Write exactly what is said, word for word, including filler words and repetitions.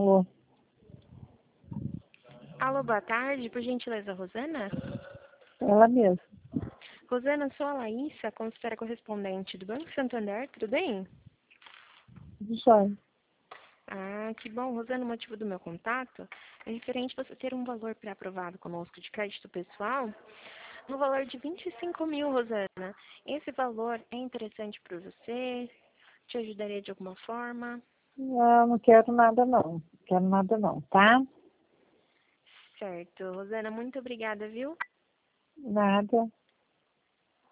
Alô? Alô, boa tarde. Por gentileza, Rosana? Ela mesma. Rosana, sou a Laísa, consultora correspondente do Banco Santander. Tudo bem? Tudo jóia. Ah, que bom. Rosana, o motivo do meu contato é referente a você ter um valor pré-aprovado conosco de crédito pessoal no valor de vinte e cinco mil, Rosana. Esse valor é interessante para você? Te ajudaria de alguma forma? Não, não quero nada não. Não quero nada não, tá? Certo. Rosana, muito obrigada, viu? Nada.